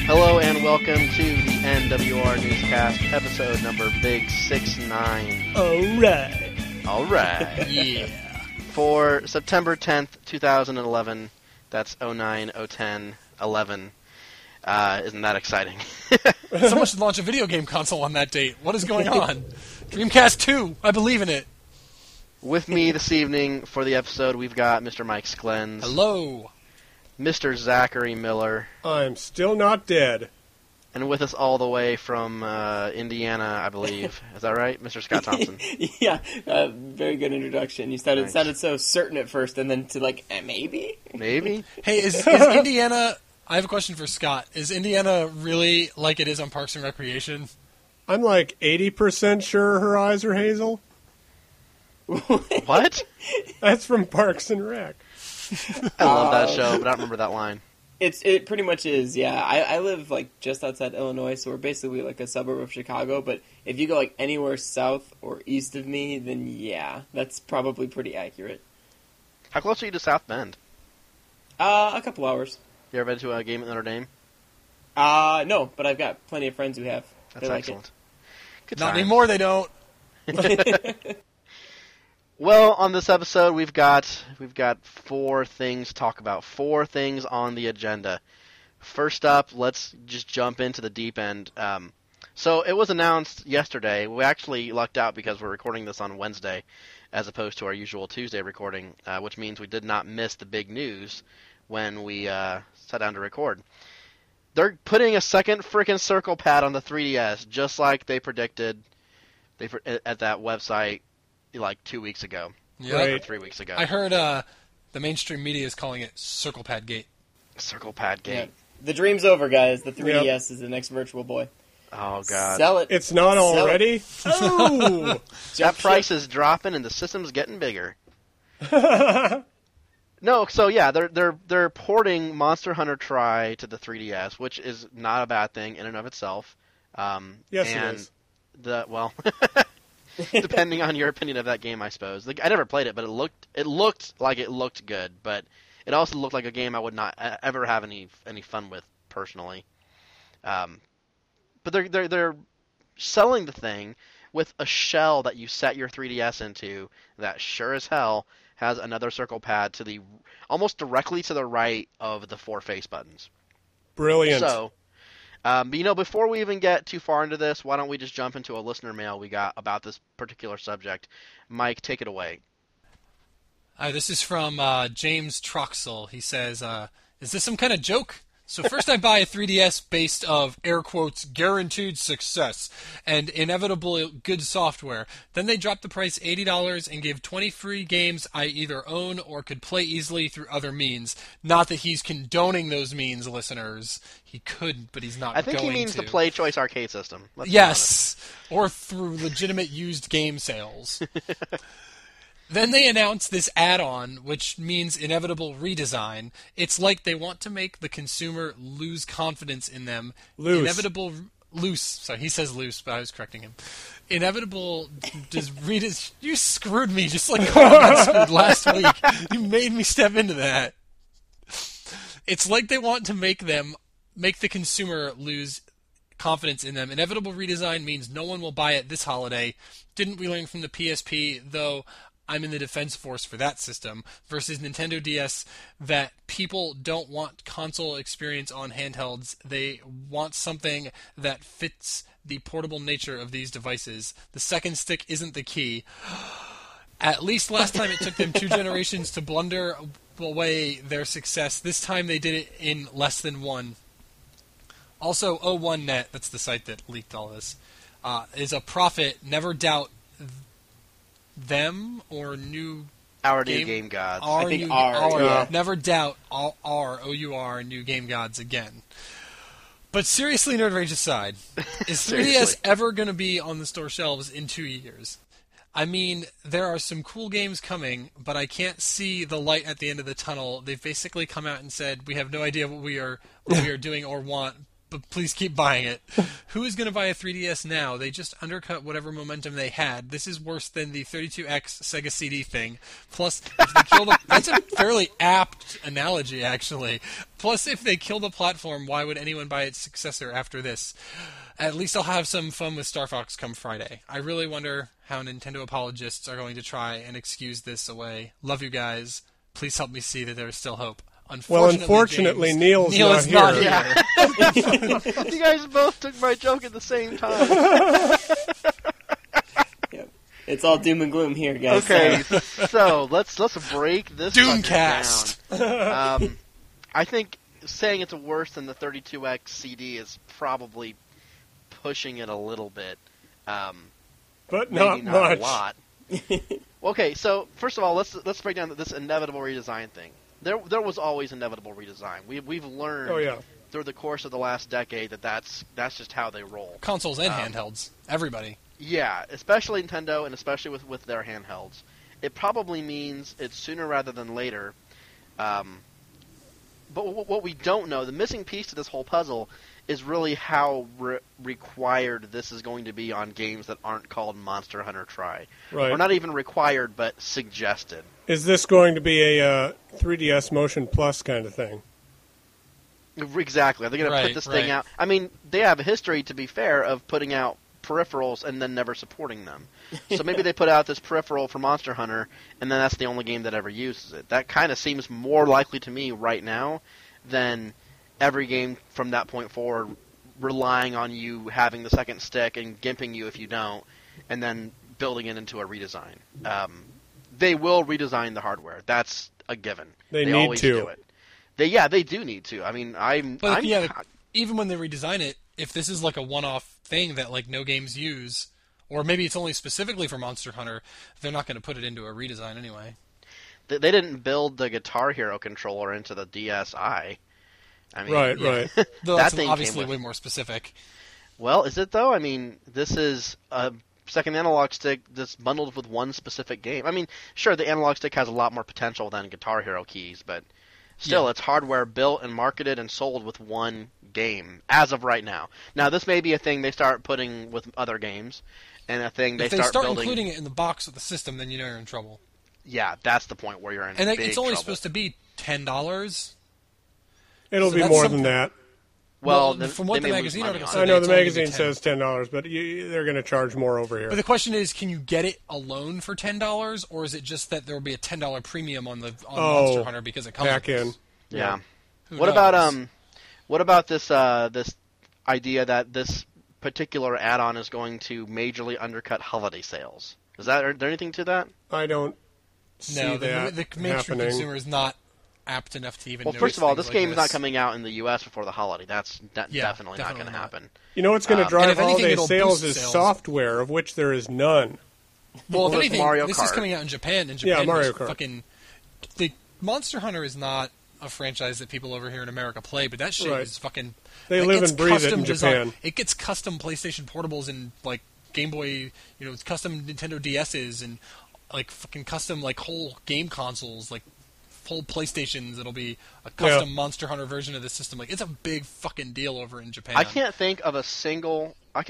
Hello and welcome to the NWR Newscast, episode number Big 69. Alright. Yeah. For September 10th, 2011, that's 09, 010, 11. Isn't that exciting? Someone should launch a video game console on that date. What is going on? Dreamcast 2, I believe in it. With me this evening for the episode, we've got Mr. Mike Sklens. Hello. Mr. Zachary Miller. I'm still not dead. And with us all the way from Indiana, I believe. Is that right? Mr. Scott Thompson. Yeah, very good introduction. You sounded so certain at first, and then to maybe? Maybe? Hey, is Indiana... I have a question for Scott. Is Indiana really like it is on Parks and Recreation? I'm like 80% sure her eyes are hazel. What? That's from Parks and Rec. I love that show, but I don't remember that line. It pretty much is, yeah. I live just outside Illinois, so we're basically like a suburb of Chicago, but if you go anywhere south or east of me, then yeah, that's probably pretty accurate. How close are you to South Bend? A couple hours. You ever been to a game at Notre Dame? No, but I've got plenty of friends who have. That's excellent. Good Not times. anymore, they don't. Well, on this episode, we've got 4 things to talk about. 4 things on the agenda. First up, let's just jump into the deep end. So it was announced yesterday. We actually lucked out because we're recording this on Wednesday as opposed to our usual Tuesday recording, which means we did not miss the big news when we sat down to record. They're putting a second freaking circle pad on the 3DS, just like they predicted at that website 2 weeks ago. Yeah. Right. Or 3 weeks ago. I heard the mainstream media is calling it Circle Pad Gate. Circle Pad Gate. Yeah. The dream's over, guys. The 3DS is the next Virtual Boy. Oh, God. Sell it. It's not Sell already? Oh! That price is dropping and the system's getting bigger. No, so yeah, they're porting Monster Hunter Tri to the 3DS, which is not a bad thing in and of itself. Yes, and it is. Depending on your opinion of that game, I suppose. I never played it, but it looked like it looked good, but it also looked like a game I would not ever have any fun with personally. But they're selling the thing with a shell that you set your 3DS into that sure as hell has another circle pad to the almost directly to the right of the 4 face buttons. Brilliant. So, but before we even get too far into this, why don't we just jump into a listener mail we got about this particular subject? Mike, take it away. This is from James Troxel. He says, is this some kind of joke? So first I buy a 3DS based of, air quotes, guaranteed success and inevitable good software. Then they dropped the price $80 and gave 20 free games I either own or could play easily through other means. Not that he's condoning those means, listeners. He could, but he's not going to. I think he means the Play Choice arcade system. Yes, or through legitimate used game sales. Then they announced this add-on, which means inevitable redesign. It's like they want to make the consumer lose confidence in them. Loose. Sorry, he says loose, but I was correcting him. Inevitable you screwed me just like Carl got screwed last week. You made me step into that. It's like they want to make the consumer lose confidence in them. Inevitable redesign means no one will buy it this holiday. Didn't we learn from the PSP, though I'm in the defense force for that system, versus Nintendo DS, that people don't want console experience on handhelds. They want something that fits the portable nature of these devices. The second stick isn't the key. At least last time it took them 2 generations to blunder away their success. This time they did it in less than 1. Also, O1Net, that's the site that leaked all this, is a prophet. Never doubt them or new Our new game gods. I think R, yeah. Never doubt our new game gods again. But seriously, Nerd Rage aside, is 3DS ever going to be on the store shelves in 2 years? I mean, there are some cool games coming, but I can't see the light at the end of the tunnel. They've basically come out and said, we have no idea what we are doing or want, but please keep buying it. Who is going to buy a 3DS now? They just undercut whatever momentum they had. This is worse than the 32X Sega CD thing. Plus, if they kill the... That's a fairly apt analogy, actually. Plus, if they kill the platform, why would anyone buy its successor after this? At least I'll have some fun with Star Fox come Friday. I really wonder how Nintendo apologists are going to try and excuse this away. Love you guys. Please help me see that there is still hope. Unfortunately, James, Neil is not not here. here. You guys both took my joke at the same time. Yep. It's all doom and gloom here, guys. Okay, so let's break this Doomcast. sucker down. I think saying it's worse than the 32X CD is probably pushing it a little bit. But Maybe not not much. a lot. Okay, so first of all, let's break down this inevitable redesign thing. There was always inevitable redesign. We've learned Oh, yeah. through the course of the last decade that's just how they roll. Consoles and handhelds. Everybody. Yeah, especially Nintendo and especially with their handhelds. It probably means it's sooner rather than later. But what we don't know, the missing piece to this whole puzzle, is really how required this is going to be on games that aren't called Monster Hunter Tri. Right. Or not even required, but suggested. Is this going to be a 3DS Motion Plus kind of thing? Exactly. They're going to put this thing out. I mean, they have a history, to be fair, of putting out peripherals and then never supporting them. So maybe they put out this peripheral for Monster Hunter, and then that's the only game that ever uses it. That kind of seems more likely to me right now than every game from that point forward relying on you having the second stick and gimping you if you don't, and then building it into a redesign. They will redesign the hardware. That's a given. They need always to. do it. They do need to. I mean, even when they redesign it, if this is like a one-off thing that like no games use, or maybe it's only specifically for Monster Hunter, they're not going to put it into a redesign anyway. They didn't build the Guitar Hero controller into the DSi. I mean, Right. Though That that's thing obviously came with- way more specific. Well, is it though? I mean, this is a second analog stick that's bundled with one specific game. I mean, sure, the analog stick has a lot more potential than Guitar Hero keys, but still, it's hardware built and marketed and sold with one game as of right now. Now, this may be a thing they start putting with other games, and a thing If they start building. including it in the box of the system, then you know you're in trouble. Yeah, that's the point where you're in And big it's only trouble. supposed to be $10. It'll So be that's more something- than that. Well, from what they the may magazine lose money article on said, it. I know it's the only gonna be magazine $10. says $10, but they're going to charge more over here. But the question is, can you get it alone for $10, or is it just that there will be a $10 premium on Monster Hunter because it comes back with in. this? Yeah. Who What knows? about this this idea that this particular add-on is going to majorly undercut holiday sales? Is there anything to that? I don't see No, that the mainstream happening. consumer is not apt enough to even. Well, notice first of all, things this like game is not this. coming out in the U.S. before the holiday. That's definitely not going to not. happen. You know what's going to And drive if anything, holiday it'll sales boost is sales. software, of which there is none. Well, if Well, anything, Mario this is Kart. coming out in Japan. And Yeah, Japan Mario is Kart. fucking. The Monster Hunter is not a franchise that people over here in America play, but that shit Right. is fucking. They that live gets and breathe it custom in design. Japan. It gets custom PlayStation portables and like Game Boy, it's custom Nintendo DSs and like fucking custom like whole game consoles, like full PlayStations. It'll be a custom Monster Hunter version of the system. Like it's a big fucking deal over in Japan. I can't think of a single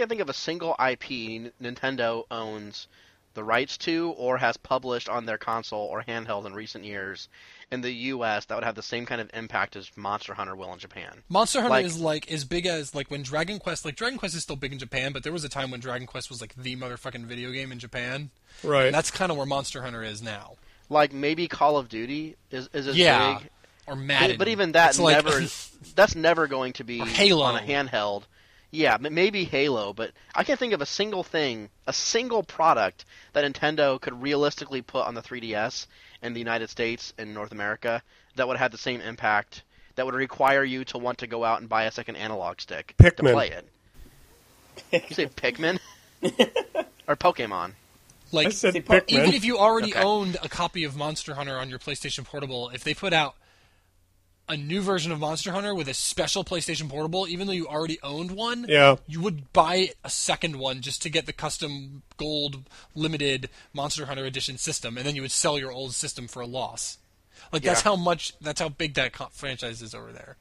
IP Nintendo owns the rights to or has published on their console or handheld in recent years in the U.S. that would have the same kind of impact as Monster Hunter will in Japan. Monster Hunter Like- is like as big as like when Dragon Quest. Like Dragon Quest is still big in Japan, but there was a time when Dragon Quest was like the motherfucking video game in Japan. Right. And that's kind of where Monster Hunter is now. Like maybe Call of Duty is as Yeah. big. Or Madden. But even that It's like- that's never going to be Or Halo. on a handheld. Yeah, maybe Halo, but I can't think of a single product that Nintendo could realistically put on the 3DS in the United States and North America that would have the same impact, that would require you to want to go out and buy a second analog stick to Pikmin. play it. You say Pikmin? Or Pokemon? like I said See, Pikmin. even if you already Okay. owned a copy of Monster Hunter on your PlayStation Portable, if they put out a new version of Monster Hunter with a special PlayStation Portable, even though you already owned one, Yeah. you would buy a second one just to get the custom gold limited Monster Hunter Edition system, and then you would sell your old system for a loss. Like that's Yeah. how big that franchise is over there.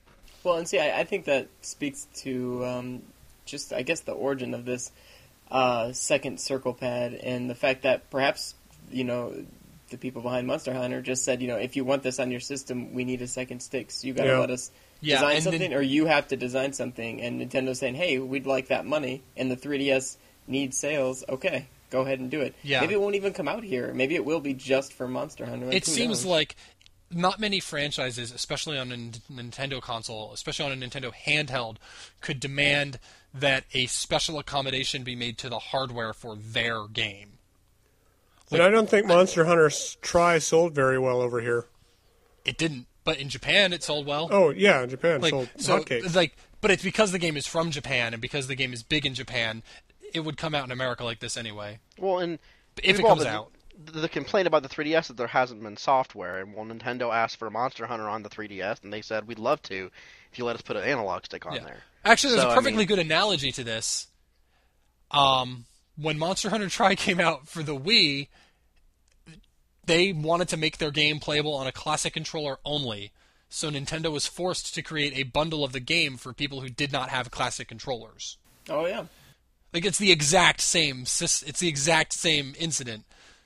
Well, and see, I think that speaks to just, I guess, the origin of this second circle pad and the fact that perhaps, the people behind Monster Hunter just said, if you want this on your system, we need a second stick, so you got to let us design something, or you have to design something. And Nintendo's saying, hey, we'd like that money, and the 3DS needs sales. Okay, go ahead and do it. Yeah. Maybe it won't even come out here. Maybe it will be just for Monster Hunter. It seems like not many franchises, especially on a Nintendo console, especially on a Nintendo handheld, could demand that a special accommodation be made to the hardware for their game. And I don't think Monster Hunter Tri sold very well over here. It didn't, but in Japan it sold well. Oh, yeah, in Japan it sold hotcakes. But it's because the game is from Japan and because the game is big in Japan, it would come out in America like this anyway. Well, and if it comes out. The complaint about the 3DS is that there hasn't been software, and Nintendo asked for Monster Hunter on the 3DS, and they said, we'd love to if you let us put an analog stick on there. Actually, there's a perfectly good analogy to this. When Monster Hunter Tri came out for the Wii, they wanted to make their game playable on a classic controller only, so Nintendo was forced to create a bundle of the game for people who did not have classic controllers. Oh, yeah. It's the exact same. It's the exact same incident.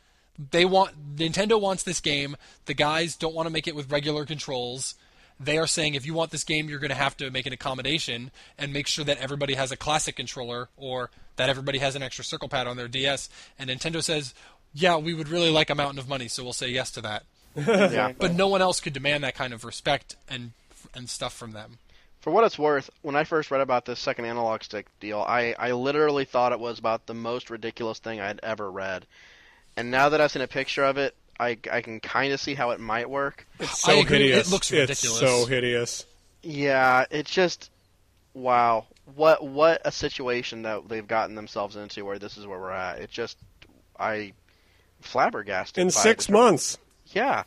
Nintendo wants this game. The guys don't want to make it with regular controls. They are saying if you want this game, you're going to have to make an accommodation and make sure that everybody has a classic controller or that everybody has an extra circle pad on their DS. And Nintendo says, yeah, we would really like a mountain of money, so we'll say yes to that. Yeah. But no one else could demand that kind of respect and stuff from them. For what it's worth, when I first read about this second analog stick deal, I literally thought it was about the most ridiculous thing I'd ever read. And now that I've seen a picture of it, I can kind of see how it might work. It's so hideous. It looks ridiculous. It's so hideous. Yeah, it's just, wow. What a situation that they've gotten themselves into where this is where we're at. It's just, I flabbergasted. In 6 months. Yeah.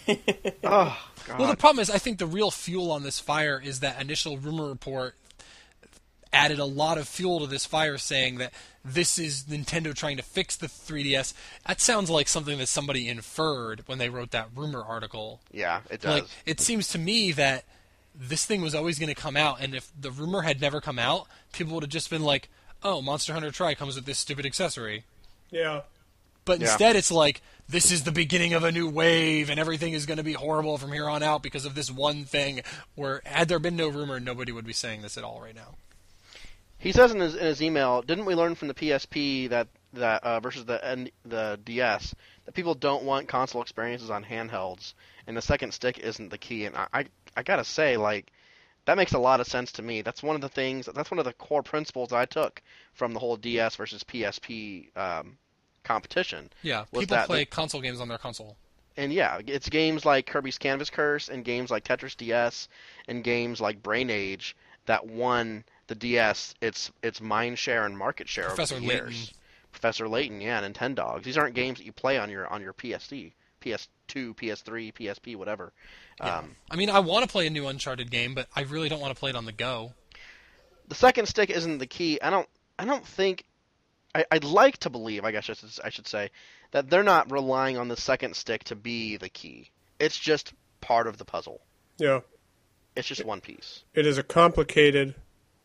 Oh, God. Well, the problem is I think the real fuel on this fire is that initial rumor report added a lot of fuel to this fire saying that this is Nintendo trying to fix the 3DS. That sounds like something that somebody inferred when they wrote that rumor article. Yeah, it does. It seems to me that this thing was always going to come out, and if the rumor had never come out, people would have just been like, oh, Monster Hunter Tri comes with this stupid accessory. Yeah. But instead it's like, this is the beginning of a new wave, and everything is going to be horrible from here on out because of this one thing, where had there been no rumor, nobody would be saying this at all right now. He says in his email, didn't we learn from the PSP that versus the DS that people don't want console experiences on handhelds, and the second stick isn't the key? And I gotta say, that makes a lot of sense to me. That's one of the core principles I took from the whole DS versus PSP competition. Yeah, people play console games on their console. And yeah, it's games like Kirby's Canvas Curse and games like Tetris DS and games like Brain Age that won the DS its mind share and market share over the years. Professor Layton, yeah, Nintendogs. These aren't games that you play on your PSP, PS2, PS3, PSP, whatever. Yeah. I mean, I want to play a new Uncharted game, but I really don't want to play it on the go. The second stick isn't the key. I don't think. I'd like to believe, I guess I should say, that they're not relying on the second stick to be the key. It's just part of the puzzle. Yeah. It's just one piece. It is a complicated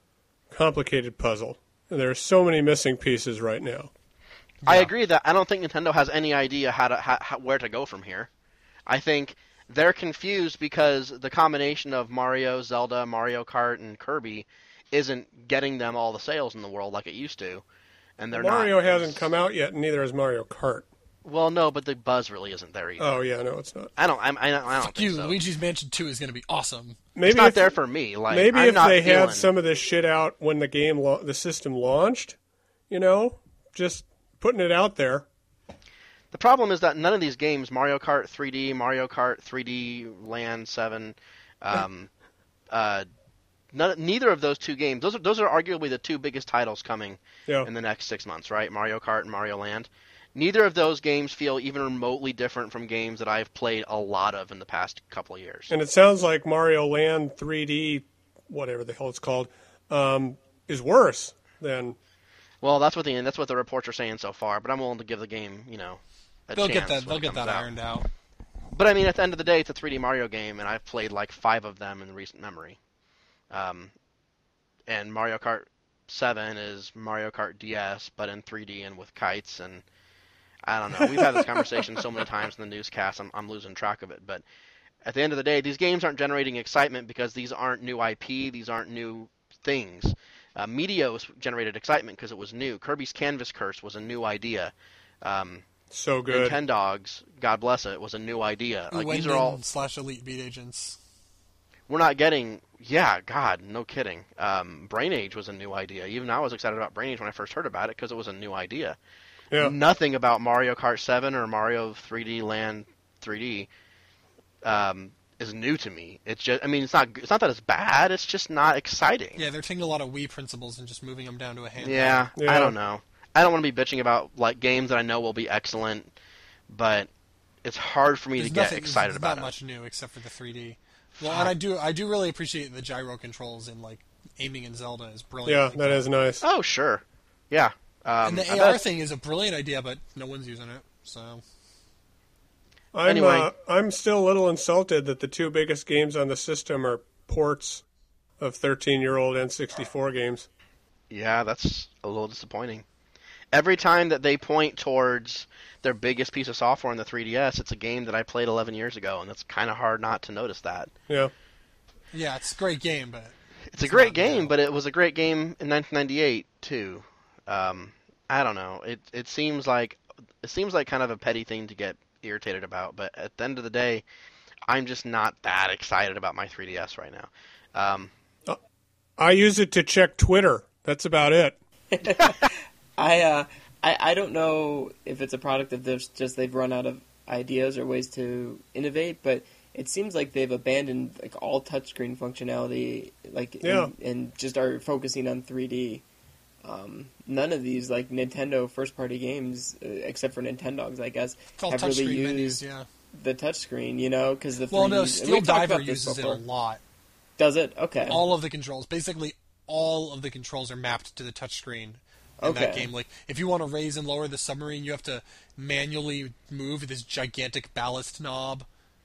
puzzle. And there are so many missing pieces right now. Yeah. I agree that I don't think Nintendo has any idea where to go from here. I think they're confused because the combination of Mario, Zelda, Mario Kart, and Kirby isn't getting them all the sales in the world like it used to. And Mario hasn't come out yet, and neither has Mario Kart. Well, no, but the buzz really isn't there either. Oh yeah, no, it's not. I don't Fuck think you, so. Luigi's Mansion 2 is going to be awesome. It's not there for me. Maybe if they had some of this shit out when the system launched, just putting it out there. The problem is that none of these games, Mario Kart 3D, Mario Kart 3D Land 7, neither of those two games. Those are arguably the two biggest titles coming in the next 6 months, right? Mario Kart and Mario Land. Neither of those games feel even remotely different from games that I've played a lot of in the past couple of years. And it sounds like Mario Land 3D, whatever the hell it's called, is worse than. Well, that's what the reports are saying so far. But I'm willing to give the game, a They'll chance. They'll get that ironed out. But I mean, at the end of the day, it's a 3D Mario game, and I've played like 5 of them in recent memory. and Mario Kart 7 is Mario Kart DS, but in 3D and with kites. And I don't know. We've had this conversation so many times in the newscast, I'm losing track of it. But at the end of the day, these games aren't generating excitement because these aren't new IP. These aren't new things. Meteos generated excitement because it was new. Kirby's Canvas Curse was a new idea. So good. Nintendogs, God bless it, was a new idea. Like, these are all / Elite Beat Agents. We're not getting. Yeah, God, no kidding. Brain Age was a new idea. Even I was excited about Brain Age when I first heard about it because it was a new idea. Yeah. Nothing about Mario Kart 7 or Mario 3D Land 3D is new to me. It's just, I mean, it's not that it's bad. It's just not exciting. Yeah, they're taking a lot of Wii principles and just moving them down to a handheld. Yeah, Yeah. I don't know. I don't want to be bitching about like games that I know will be excellent, but it's hard for me to get excited about Not it. much new except for the 3D. Well, and I do really appreciate the gyro controls in like aiming in Zelda is brilliant. Yeah, that is nice. Oh, sure. Yeah. And the I AR bet- thing is a brilliant idea, but no one's using it. So Anyway. I'm still a little insulted that the two biggest games on the system are ports of 13-year-old N64 games. Yeah, that's a little disappointing. Every time that they point towards their biggest piece of software in the 3DS, it's a game that I played 11 years ago, and it's kind of hard not to notice that. Yeah. yeah, it's a great game, but It's a great not game, new. but it was a great game in 1998 too. I don't know. It seems like kind of a petty thing to get irritated about, but at the end of the day, I'm just not that excited about my 3DS right now. I use it to check Twitter. That's about it. I don't know if it's a product of they've run out of ideas or ways to innovate, but it seems like they've abandoned like all touchscreen functionality, like Yeah. and just are focusing on 3D. None of these like Nintendo first-party games, except for Nintendogs, I guess, it's all have really touchscreen used menus. Yeah. the touchscreen. You know, because the 3D, Well, no, and Steel we've talked Diver about this uses it before. a lot. Does it? Okay. All of the controls, basically all of the controls are mapped to the touchscane in that Okay. game. Like, if you want to raise and lower the submarine, you have to manually move this gigantic ballast knob.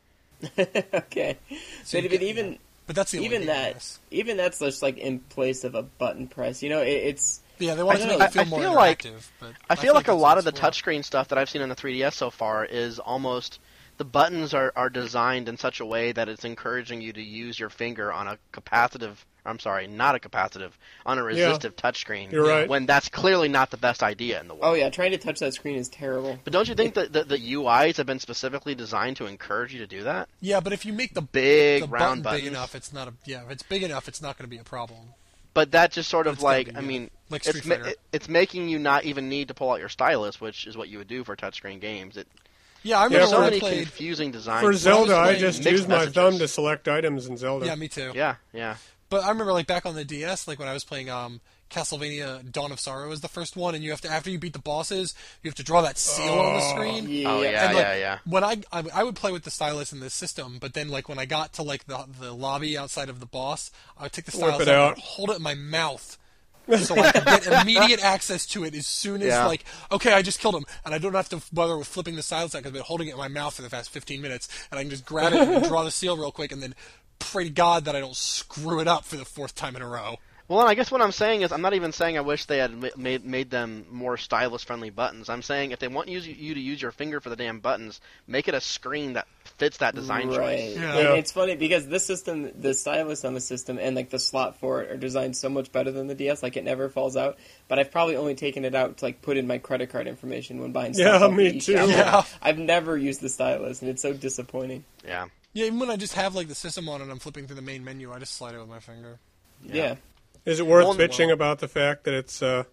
Okay. So you but get- even But that's the only even game, that I guess. even that's just like in place of a button press. You know, it's Yeah, they want I to don't make know. it feel I more feel like- interactive. But I feel like a that's lot what of the it's for. touchscreen stuff that I've seen on the 3DS so far is almost the buttons are designed in such a way that it's encouraging you to use your finger on a capacitive. I'm sorry, not a capacitive, on a resistive touchscreen. You're right. When that's clearly not the best idea in the world. oh yeah, trying to touch that screen is terrible. But don't you think that the UIs have been specifically designed to encourage you to do that? Yeah, but if you make the Big the round button big buttons. enough, it's not a if it's big enough, it's not going to be a problem. But that just sort of It's gotta like, be, I yeah. mean, Like it's Street Fighter. it's making you not even need to pull out your stylus, which is what you would do for touchscreen games. Yeah, I Yeah, remember So when I many played. confusing designs. For Zelda, I playing just mixed use my messages. thumb to select items in Zelda. Yeah, me too. Yeah, yeah. But I remember, like, back on the DS, like, when I was playing Castlevania Dawn of Sorrow was the first one, and you have to, after you beat the bosses, you have to draw that seal on the screen. Yeah. Oh, yeah, And, like, yeah. When I would play with the stylus in this system, but then, like, when I got to, like, the lobby outside of the boss, I would take the Whip stylus it out out. and hold it in my mouth. So I could get immediate access to it as soon as, Yeah. like, okay, I just killed him, and I don't have to bother with flipping the stylus out because I've been holding it in my mouth for the past 15 minutes, and I can just grab it and draw the seal real quick, and then pray to God that I don't screw it up for the 4th time in a row. Well, and I guess what I'm saying is I'm not even saying I wish they had made them more stylus-friendly buttons. I'm saying if they want you to use your finger for the damn buttons, make it a screen that fits that design Right. choice. Yeah. And it's funny because this system, the stylus on the system, and like the slot for it are designed so much better than the DS. Like it never falls out. But I've probably only taken it out to like put in my credit card information when buying stuff. Yeah, off me the too. eShop. Yeah. I've never used the stylus, and it's so disappointing. Yeah. Yeah, even when I just have, like, the system on and I'm flipping through the main menu, I just slide it with my finger. Yeah. Is it worth Well, bitching about the fact that it's a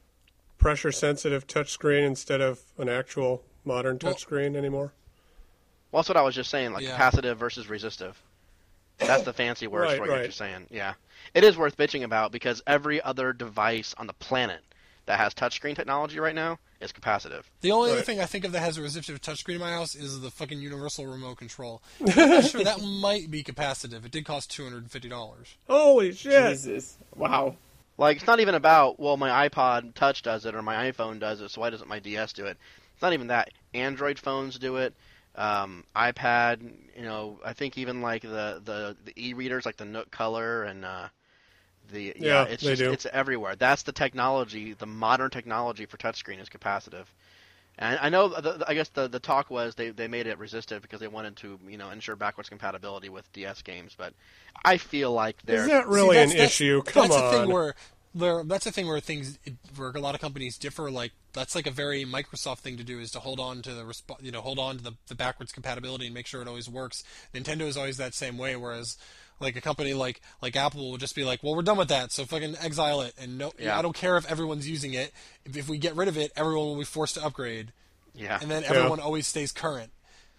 pressure-sensitive touchscreen instead of an actual modern Well- touchscreen anymore? Well, that's what I was just saying, like Yeah. capacitive versus resistive. That's the fancy word Right, for what you're right. just saying. Yeah. It is worth bitching about because every other device on the planet that has touchscreen technology right now is capacitive. The only other Right. thing I think of that has a resistive touchscreen in my house is the fucking universal remote control. I'm not sure that might be capacitive. It did cost $250. Holy shit! Jesus. Wow. Like, it's not even about, well, my iPod Touch does it or my iPhone does it, so why doesn't my DS do it? It's not even that. Android phones do it. iPad, I think even like the e-readers like the Nook Color and It's they do. It's everywhere. That's the technology. The modern technology for touchscreen is capacitive. And I know, I guess the talk was they made it resistive because they wanted to ensure backwards compatibility with DS games. But I feel like is that really an issue? Come on. That's the thing where where a lot of companies differ. Like that's like a very Microsoft thing to do, is to hold on to the backwards compatibility and make sure it always works. Nintendo is always that same way, whereas like a company like Apple will just be like, well, we're done with that, so fucking exile it. And I don't care if everyone's using it. If we get rid of it, everyone will be forced to upgrade. Yeah. And then everyone always stays current.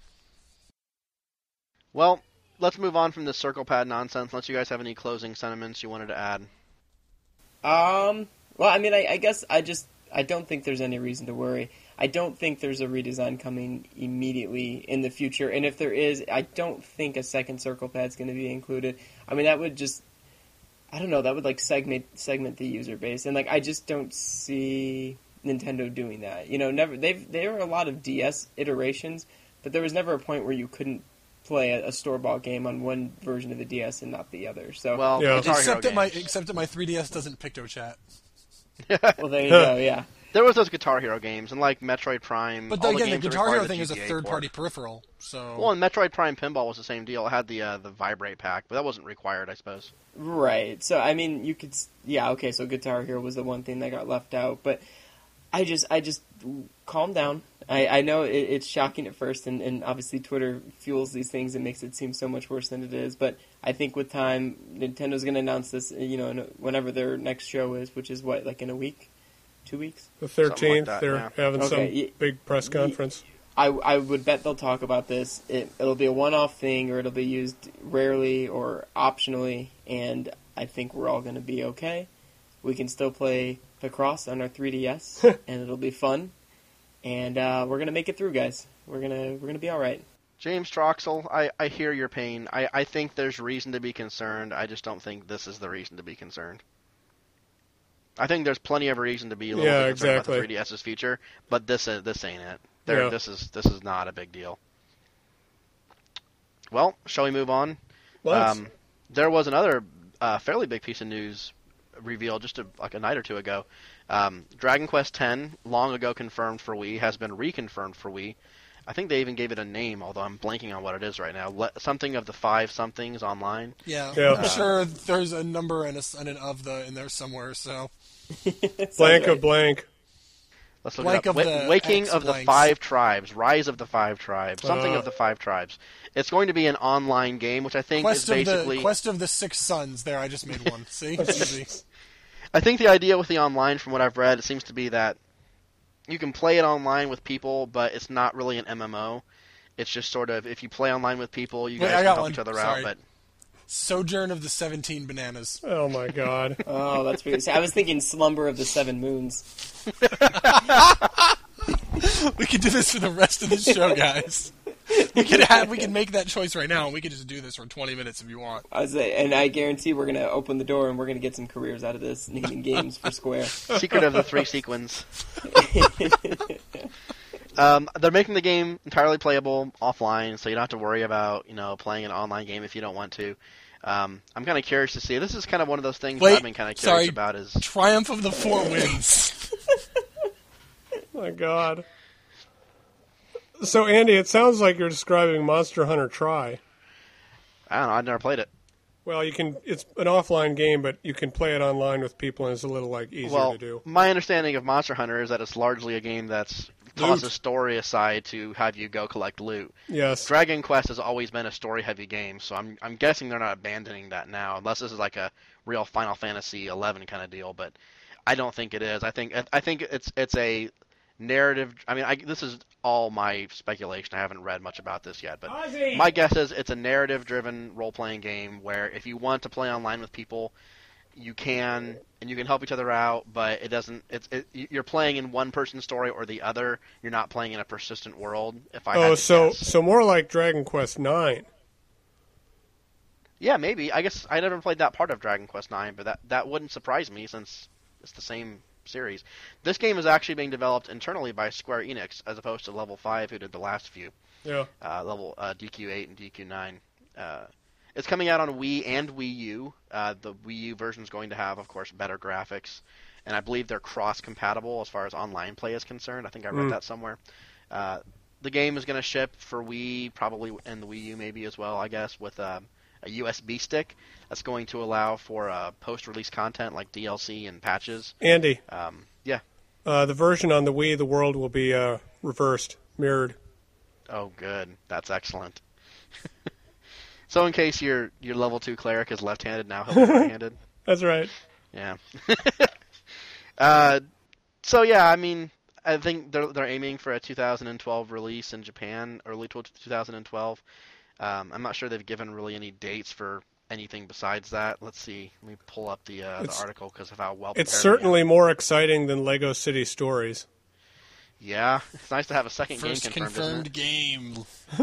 Well, let's move on from this circle pad nonsense. Unless you guys have any closing sentiments you wanted to add. Well, I mean, I guess I don't think there's any reason to worry. I don't think there's a redesign coming immediately in the future, and if there is, I don't think a second circle pad's going to be included. I mean, that would just, I don't know, that would like segment the user base, and like I just don't see Nintendo doing that. There were a lot of DS iterations, but there was never a point where you couldn't play a store-bought game on one version of the DS and not the other. So, except that my 3DS doesn't PictoChat. Well, there you go. Yeah. There was those Guitar Hero games, and like Metroid Prime. But again, the Guitar Hero thing is a third-party peripheral. So and Metroid Prime Pinball was the same deal. It had the Vibrate pack, but that wasn't required, I suppose. Right. So I mean, you could. Yeah. Okay. So Guitar Hero was the one thing that got left out, but I just calm down. I know it's shocking at first, and obviously Twitter fuels these things and makes it seem so much worse than it is. But I think with time, Nintendo's going to announce this, whenever their next show is, which is what, like in a week, 2 weeks? The 13th, like they're having some big press conference. I would bet they'll talk about this. It'll be a one-off thing, or it'll be used rarely or optionally, and I think we're all going to be okay. We can still play Picross on our 3DS, and it'll be fun. And we're gonna make it through, guys. We're gonna be all right. James Troxel, I hear your pain. I think there's reason to be concerned. I just don't think this is the reason to be concerned. I think there's plenty of reason to be a little bit concerned about the 3DS's future, but this ain't it. This is not a big deal. Well, shall we move on? There was another fairly big piece of news revealed just a night or two ago. Dragon Quest X, long ago confirmed for Wii, has been reconfirmed for Wii. I think they even gave it a name, although I'm blanking on what it is right now. Something of the 5 somethings online. Yeah. I'm sure there's a number and an of the in there somewhere. So blank of blank. Let's look it up. Waking of the 5 Tribes, Rise of the 5 Tribes, something of the 5 Tribes. It's going to be an online game, which I think is basically Quest of the 6 Sons. There, I just made one. See, it's easy. I think the idea with the online, from what I've read, it seems to be that you can play it online with people, but it's not really an MMO. It's just sort of, if you play online with people, you guys can help each other out. But Sojourn of the 17 Bananas. Oh my god. Oh, that's weird. See, I was thinking Slumber of the 7 Moons. We could do this for the rest of the show, guys. We could make that choice right now, and we could just do this for 20 minutes if you want. And I guarantee we're going to open the door, and we're going to get some careers out of this, naming games for Square. Secret of the 3 Sequins. They're making the game entirely playable offline, so you don't have to worry about playing an online game if you don't want to. I'm kind of curious to see. This is kind of one of those things I've been kind of curious about. Is Triumph of the 4 Winds. Oh my god. So, Andy, it sounds like you're describing Monster Hunter Tri. I don't know. I've never played it. Well, it's an offline game, but you can play it online with people, and it's a little easier to do. My understanding of Monster Hunter is that it's largely a game that's tosses story aside to have you go collect loot. Yes. Dragon Quest has always been a story-heavy game, so I'm guessing they're not abandoning that now, unless this is like a real Final Fantasy XI kind of deal. But I don't think it is. I think it's a narrative. I mean, this is all my speculation. I haven't read much about this yet, but my guess is it's a narrative-driven role-playing game where if you want to play online with people, you can, and you can help each other out, but it doesn't. You're playing in one person's story or the other. You're not playing in a persistent world. So more like Dragon Quest IX. Yeah, maybe. I guess I never played that part of Dragon Quest IX, but that wouldn't surprise me since it's the same series. This game is actually being developed internally by Square Enix as opposed to Level 5, who did the last few. Yeah. Level DQ8 and DQ9. It's coming out on Wii and Wii U. The Wii U version is going to have, of course, better graphics, and I believe they're cross-compatible as far as online play is concerned. I think I read that somewhere. The game is going to ship for Wii, probably, and the Wii U maybe as well, I guess, with a USB stick that's going to allow for post-release content like DLC and patches. Andy. Yeah. The version on the Wii, the world will be reversed, mirrored. Oh, good. That's excellent. So in case your level 2 cleric is left-handed, now he'll be right-handed. That's right. Yeah. So yeah, I mean, I think they're aiming for a 2012 release in Japan, early 2012. I'm not sure they've given really any dates for anything besides that. Let's see. Let me pull up the article because of how well prepared It's certainly more exciting than Lego City Stories. Yeah, it's nice to have a second First game confirmed. game.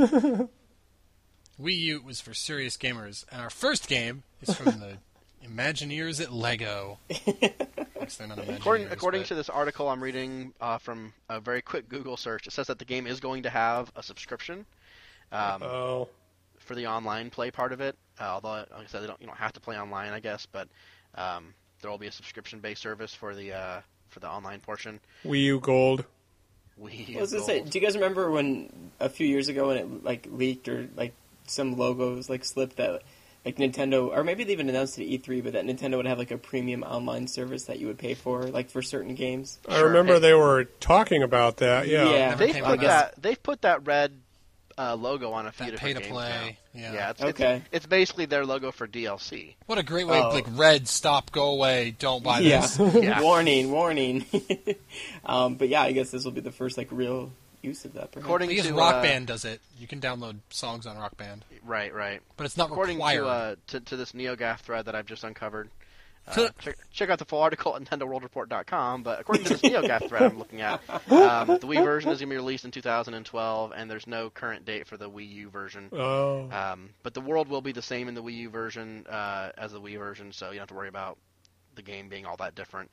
Wii U was for serious gamers, and our first game is from the Imagineers at Lego. They're not According to this article I'm reading from a very quick Google search, it says that the game is going to have a subscription for the online play part of it. Although, like I said, you don't have to play online, I guess, but there will be a subscription-based service for the online portion. Wii U Gold. I was gonna say, do you guys remember when a few years ago when it leaked or some logos slipped that Nintendo, or maybe they even announced it at E3, but that Nintendo would have a premium online service that you would pay for for certain games? I remember they were talking about that. Yeah. They've put that red logo on a few different games pay-to-play. now. Yeah. It's basically their logo for DLC. What a great way! Red, stop, go away, don't buy this. Yeah. Warning. But yeah, I guess this will be the first real use of that. According to Rock Band does it. You can download songs on Rock Band. Right. But it's not according required. to this NeoGAF thread that I've just uncovered. Check out the full article at NintendoWorldReport.com, but according to this NeoGAF thread I'm looking at, the Wii version is going to be released in 2012, and there's no current date for the Wii U version. But the world will be the same in the Wii U version as the Wii version, so you don't have to worry about the game being all that different.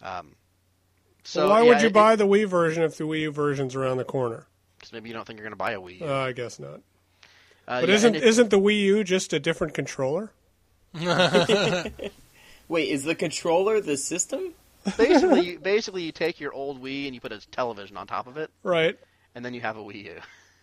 Why would you buy the Wii version if the Wii U version's around the corner? Because maybe you don't think you're going to buy a Wii U. I guess not. But isn't the Wii U just a different controller? Wait, is the controller the system? Basically, you take your old Wii and you put a television on top of it. Right. And then you have a Wii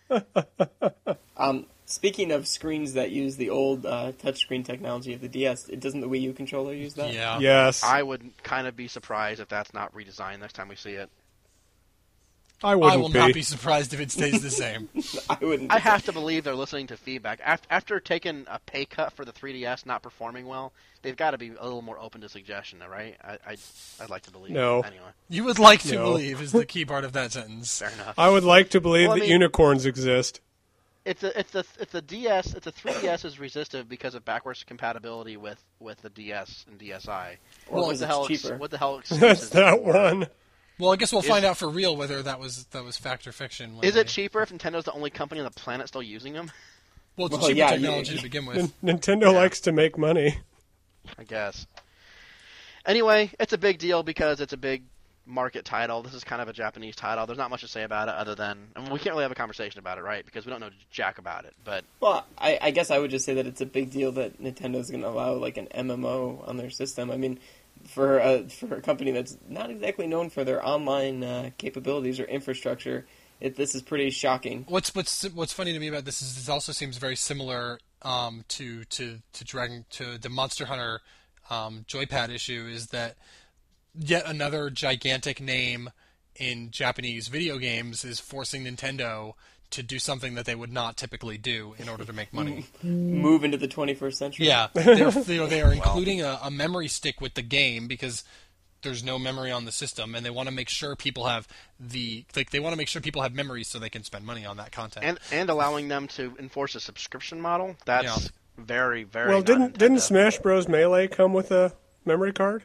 U. Speaking of screens that use the old touchscreen technology of the DS, doesn't the Wii U controller use that? Yeah. Yes. I would kind of be surprised if that's not redesigned next time we see it. I will not be surprised if it stays the same. I have to believe they're listening to feedback. After taking a pay cut for the 3DS not performing well, they've got to be a little more open to suggestion, right? I'd like to believe. No. Anyway. You would like to believe is the key part of that sentence. Fair enough. I would like to believe that unicorns exist. It's a DS. It's a 3DS is resistive because of backwards compatibility with the DS and DSi. Well, what the hell? That's that one. Well, I guess we'll find out for real whether that was fact or fiction. Is it cheaper if Nintendo's the only company on the planet still using them? Well, it's cheaper technology to begin with. Nintendo likes to make money. I guess. Anyway, it's a big deal because it's a big market title. This is kind of a Japanese title. There's not much to say about it other than... we can't really have a conversation about it, right? Because we don't know jack about it. But well, I guess I would just say that it's a big deal that Nintendo's going to allow an MMO on their system. I mean... For a company that's not exactly known for their online capabilities or infrastructure, this is pretty shocking. What's funny to me about this is it also seems very similar to the Monster Hunter joypad issue. Is that yet another gigantic name in Japanese video games is forcing Nintendo to do something that they would not typically do in order to make money. Move into the 21st century. Yeah, they are including a memory stick with the game because there's no memory on the system, and they want to make sure people have memories so they can spend money on that content. And allowing them to enforce a subscription model. That's very, very. Well, didn't Smash Bros. Melee come with a memory card?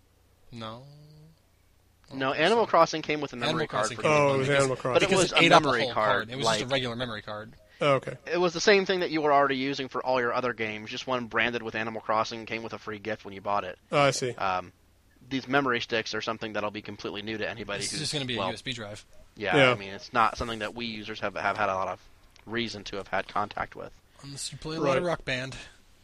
No, Animal Crossing came with a memory card. It was Animal Crossing. But it was a memory card. It was just a regular memory card. Oh, okay. It was the same thing that you were already using for all your other games, just one branded with Animal Crossing, came with a free gift when you bought it. Oh, I see. These memory sticks are something that'll be completely new to anybody. It's just going to be a USB drive. Yeah, I mean, it's not something that Wii users have had a lot of reason to have had contact with. Unless you play a lot of Rock Band.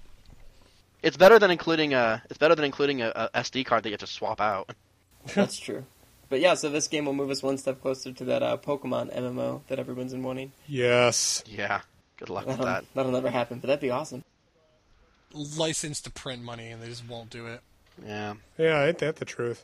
It's better than including a SD card that you have to swap out. That's true. But yeah, so this game will move us one step closer to that Pokemon MMO that everyone's been wanting. Yes. Yeah. Good luck with that. That'll never happen, but that'd be awesome. License to print money, and they just won't do it. Yeah. Yeah, ain't that the truth?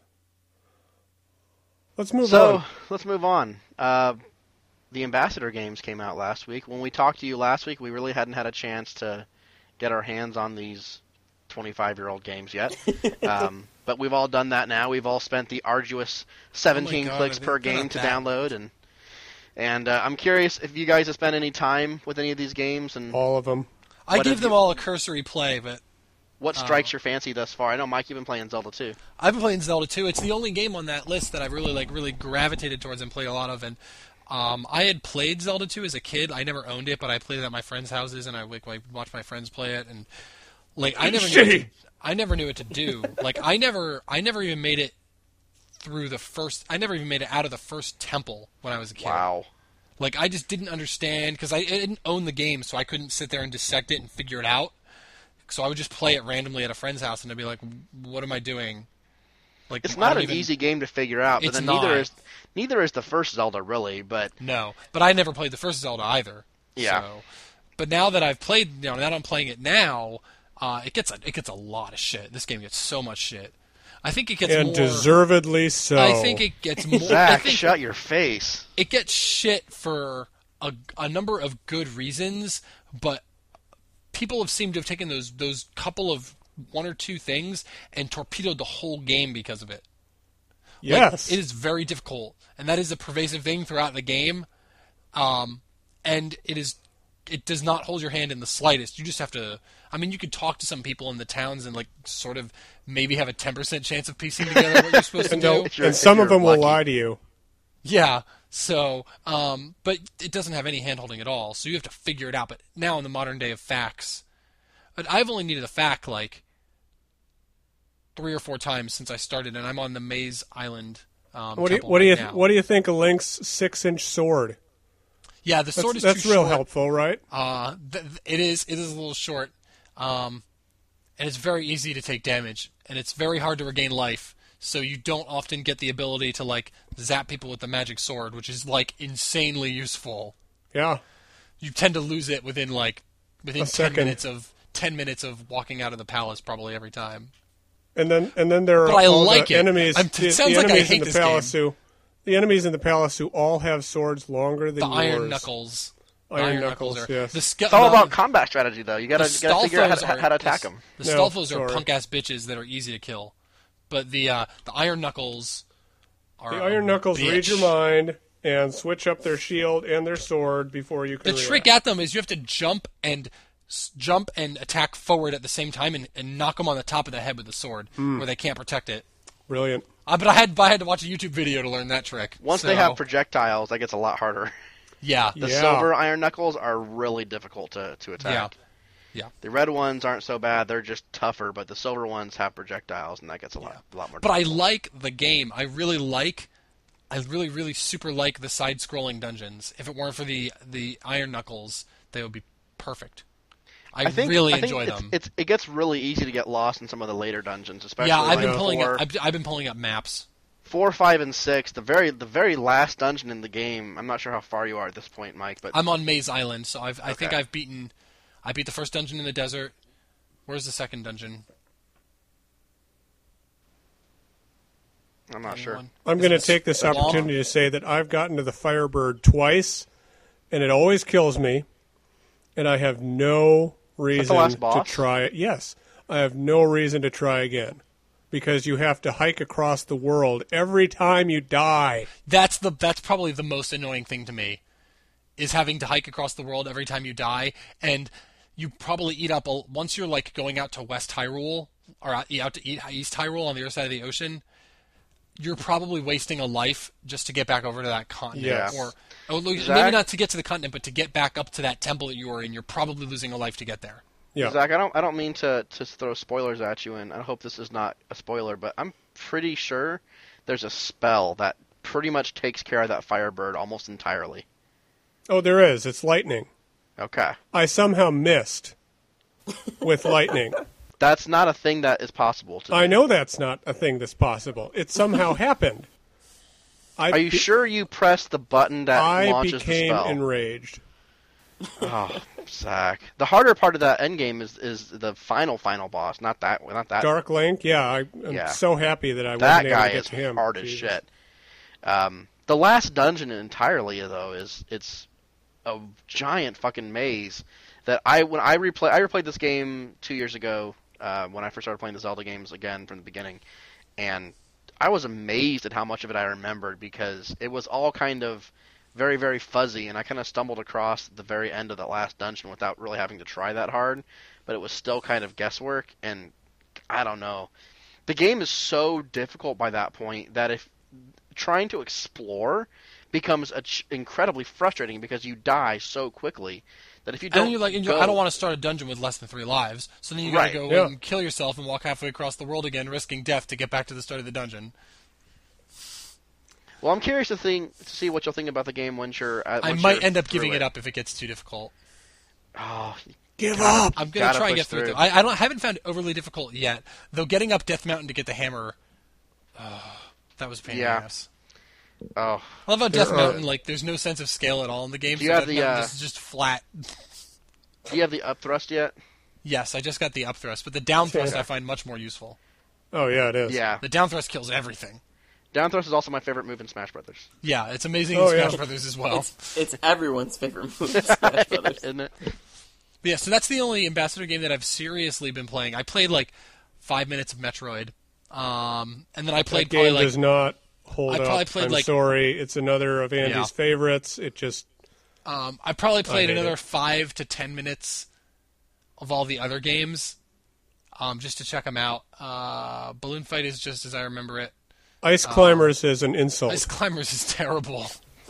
Let's move on. So let's move on. The Ambassador games came out last week. When we talked to you last week, we really hadn't had a chance to get our hands on these 25-year-old games yet. But we've all done that now. We've all spent the arduous 17 clicks per game to download, and I'm curious if you guys have spent any time with any of these games. And all of them. I give them all a cursory play, but what strikes your fancy thus far? I know, Mike, you've been playing Zelda 2. I've been playing Zelda 2. It's the only game on that list that I've really gravitated towards and played a lot of. And I had played Zelda 2 as a kid. I never owned it, but I played it at my friends' houses, and I watched my friends play it. And I never knew what to do. I never even made it through the first. I never even made it out of the first temple when I was a kid. Wow. I just didn't understand because I didn't own the game, so I couldn't sit there and dissect it and figure it out. So I would just play it randomly at a friend's house, and I'd be like, "What am I doing?" It's not an easy game to figure out, but then neither is the first Zelda really. But no, but I never played the first Zelda either. Yeah. So, but now that I've played, now that I'm playing it now, it gets a lot of shit. This game gets so much shit. I think it gets more, deservedly so. I think it gets more. Zach, shut your face. It gets shit for a number of good reasons, but people have seemed to have taken those couple of one or two things and torpedoed the whole game because of it. Yes. It is very difficult, and that is a pervasive thing throughout the game. And it does not hold your hand in the slightest. You just have to. I mean, you could talk to some people in the towns and sort of maybe have a 10% chance of piecing together what you're supposed to do. And some of them will lie to you. Yeah. So, but it doesn't have any hand-holding at all. So you have to figure it out. But now in the modern day of facts, but I've only needed a fact 3 or 4 times since I started, and I'm on the Maze Island. What do you think of Link's 6-inch sword? Yeah, the sword is that's too real short. helpful, right? It is a little short, and it's very easy to take damage, and it's very hard to regain life. So you don't often get the ability to zap people with the magic sword, which is insanely useful. Yeah. You tend to lose it within 10 minutes of walking out of the palace probably every time. And then there are the enemies. It sounds like I hate this game. The enemies in the palace who all have swords longer than yours. Iron Knuckles. Iron Knuckles, yes. It's all about combat strategy, though. You gotta figure out how to attack them. The Stalfos are punk-ass bitches that are easy to kill. But the Iron Knuckles are The Iron Knuckles read your mind and switch up their shield and their sword before you can The trick at them is you have to jump and attack forward at the same time and knock them on the top of the head with the sword where they can't protect it. Brilliant. But I had to watch a YouTube video to learn that trick. Once they have projectiles, that gets a lot harder. Yeah. The silver Iron Knuckles are really difficult to attack. Yeah. The red ones aren't so bad; they're just tougher. But the silver ones have projectiles, and that gets a lot more. But difficult. I like the game. I really, super like the side-scrolling dungeons. If it weren't for the Iron Knuckles, they would be perfect. I really enjoy them. It gets really easy to get lost in some of the later dungeons, especially. Yeah, I've been pulling up maps. 4, 5, and 6. The very last dungeon in the game. I'm not sure how far you are at this point, Mike, but I'm on Maze Island, so I think I beat the first dungeon in the desert. Where's the second dungeon? I'm not sure. I'm going to take this opportunity to say that I've gotten to the Firebird twice, and it always kills me, and I have no reason to try it. Yes, I have no reason to try again. Because you have to hike across the world every time you die. That's probably the most annoying thing to me, is having to hike across the world every time you die, and you probably eat up once you're going out to West Hyrule or out to East Hyrule on the other side of the ocean. You're probably wasting a life just to get back over to that continent, yes. or maybe not to get to the continent, but to get back up to that temple that you were in. You're probably losing a life to get there. Yeah. Zach, I don't mean to throw spoilers at you, and I hope this is not a spoiler, but I'm pretty sure there's a spell that pretty much takes care of that Firebird almost entirely. Oh, there is. It's lightning. Okay. I somehow missed with lightning. That's not a thing that is possible to do. I know that's not a thing that's possible. It somehow happened. Are you sure you pressed the button that launches the spell? I became enraged. Oh, Zach. The harder part of that endgame is the final boss, not that. Dark Link? Yeah, I'm so happy that I wasn't able to get to him. That guy is hard as shit. The last dungeon entirely, though, it's a giant fucking maze that I replayed this game 2 years ago when I first started playing the Zelda games again from the beginning, and I was amazed at how much of it I remembered because it was all kind of very, very fuzzy, and I kind of stumbled across the very end of that last dungeon without really having to try that hard, but it was still kind of guesswork, and I don't know. The game is so difficult by that point that if trying to explore becomes incredibly frustrating because you die so quickly that if you don't I don't want to start a dungeon with less than 3 lives, so then you gotta go and kill yourself and walk halfway across the world again, risking death to get back to the start of the dungeon. Well, I'm curious to see what you'll think about the game once you're. I might end up giving it up if it gets too difficult. Oh, give up! I'm gonna try and get through it. I haven't found it overly difficult yet, though. Getting up Death Mountain to get the hammer, that was a pain in the ass. Oh, I love how Death Mountain, like, there's no sense of scale at all in the game. Do you have This is just flat. Do you have the up thrust yet? Yes, I just got the up thrust, but the down thrust I find much more useful. Oh yeah, it is. Yeah, the down thrust kills everything. Down thrust is also my favorite move in Smash Brothers. Yeah, it's amazing in Smash Brothers as well. It's everyone's favorite move in Smash Brothers, isn't it? Yeah, so that's the only Ambassador game that I've seriously been playing. I played like 5 minutes of Metroid, and then I played that game does not hold up. I'm sorry, it's another of Andy's favorites. It just. I probably played another 5 to 10 minutes of all the other games, just to check them out. Balloon Fight is just as I remember it. Ice Climbers is an insult. Ice Climbers is terrible.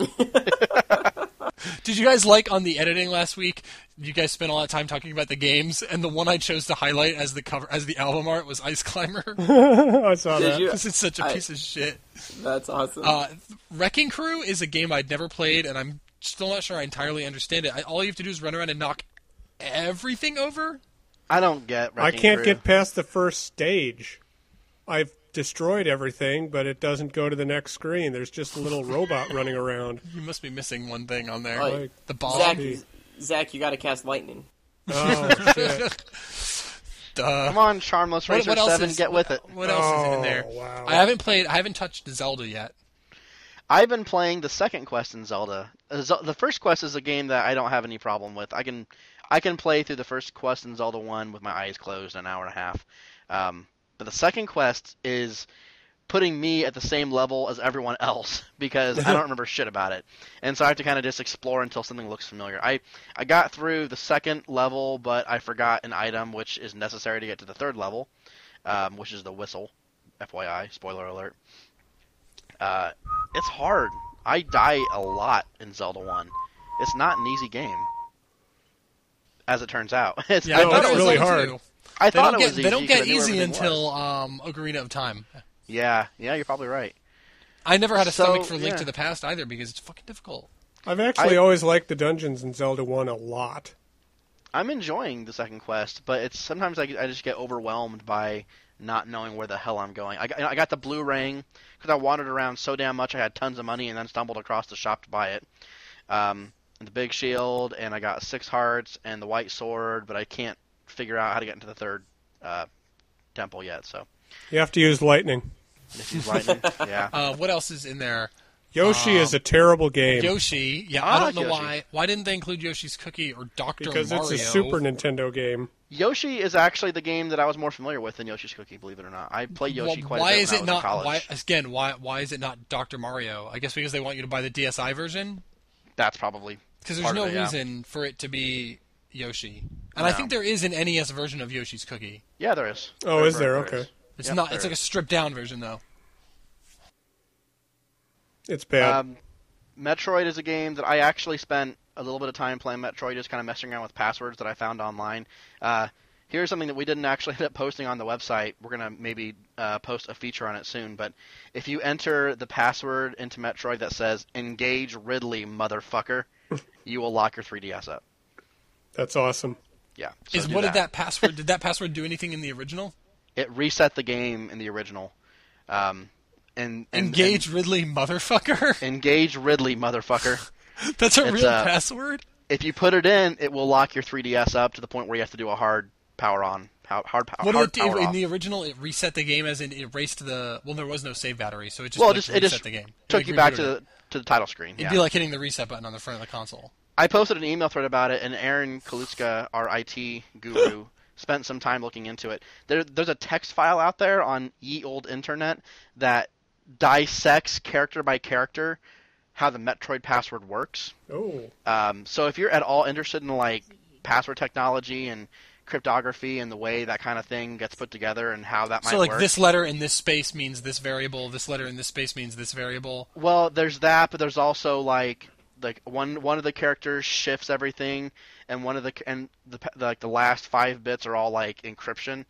Did you guys like on the editing last week? You guys spent all that time talking about the games, and the one I chose to highlight as the cover, as the album art, was Ice Climber. I saw that because it's such a piece of shit. That's awesome. Wrecking Crew is a game I'd never played, and I'm still not sure I entirely understand it. All you have to do is run around and knock everything over. I don't get Wrecking I can't Crew. get past the first stage. I've destroyed everything, but it doesn't go to the next screen. There's just a little robot running around. You must be missing one thing on there. Like, the bomb. Zach, you got to cast lightning. Oh, shit. Come on, Charmless Racer 7, get with it. What else is in there? Wow. I haven't touched Zelda yet. I've been playing the second quest in Zelda. The first quest is a game that I don't have any problem with. I can play through the first quest in Zelda 1 with my eyes closed in an hour and a half. But the second quest is putting me at the same level as everyone else because I don't remember shit about it. And so I have to kind of just explore until something looks familiar. I got through the second level, but I forgot an item which is necessary to get to the third level, which is the whistle. FYI, spoiler alert. It's hard. I die a lot in Zelda 1. It's not an easy game, as it turns out. It's really hard. Too. I thought it was easy. They don't get easy until Ocarina of Time. Yeah, you're probably right. I never had a stomach for Link to the Past either because it's fucking difficult. I've actually always liked the dungeons in Zelda 1 a lot. I'm enjoying the second quest, but it's sometimes I just get overwhelmed by not knowing where the hell I'm going. I got the blue ring because I wandered around so damn much I had tons of money and then stumbled across the shop to buy it. And the big shield, and I got 6 hearts and the white sword, but I can't figure out how to get into the third temple yet. So you have to use lightning. Lightning. Yeah. What else is in there? Yoshi is a terrible game. Yoshi, I don't know why. Why didn't they include Yoshi's Cookie or Dr. Mario? Because it's a Super Nintendo game. Yoshi is actually the game that I was more familiar with than Yoshi's Cookie, believe it or not. I played Yoshi quite a bit when I was in college. Why is it not Dr. Mario? I guess because they want you to buy the DSi version? That's probably because there's no reason for it to be Yoshi. And I think there is an NES version of Yoshi's Cookie. Yeah, there is. Oh, is there? Okay. It's not. It's like a stripped down version, though. It's bad. Metroid is a game that I actually spent a little bit of time playing Metroid, just kind of messing around with passwords that I found online. Here's something that we didn't actually end up posting on the website. We're going to maybe post a feature on it soon. But if you enter the password into Metroid that says, "Engage Ridley, motherfucker," you will lock your 3DS up. That's awesome. Yeah. So did that password do anything in the original? It reset the game in the original. Engage Ridley motherfucker? Engage Ridley motherfucker. That's a real password? If you put it in, it will lock your 3DS up to the point where you have to do a hard power on. What did it do in the original? It reset the game, as in it erased the. Well, there was no save battery, so it just reset the game. Took you back to the title screen. It'd be like hitting the reset button on the front of the console. I posted an email thread about it, and Aaron Kaluska, our IT guru, spent some time looking into it. There's a text file out there on ye old internet that dissects character by character how the Metroid password works. Oh. So if you're at all interested in like password technology and cryptography and the way that kind of thing gets put together and how that might work. So like this letter in this space means this variable, this letter in this space means this variable. Well, there's that, but there's also like one of the characters shifts everything, and the last 5 bits are all like encryption.